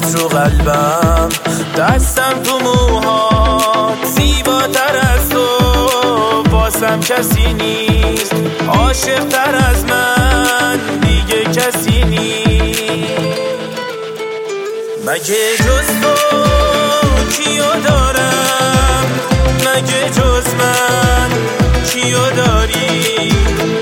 عطرت رو قلبم، دستم تو موهات، زیباتر از تو واسم کسی نیست، عاشق تر از من دیگه کسی نیست. مگه جز تو کیو دارم، مگه جز من کیو داری؟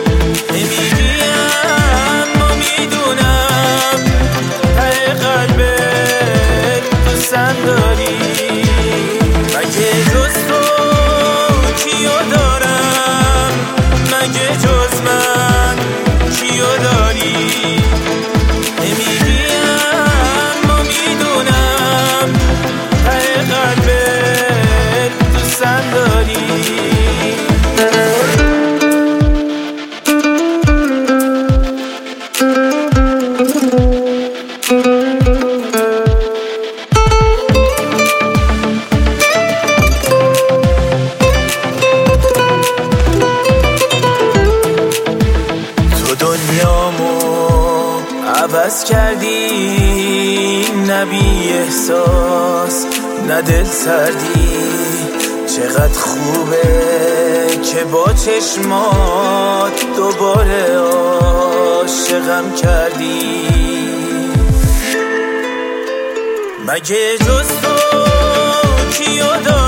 نمیگیم و میدونم ته قلبت دوستم داری. مگه جز تو کیو دارم، مگه جز من کیو داری؟ نمیگیم و میدونم ته قلبت دوستم داری. عوض کردی، نه بی احساس نه دل سردی، چقدر خوبه که با چشمات دوباره عاشقم کردی. مگه جز تو کیو داری؟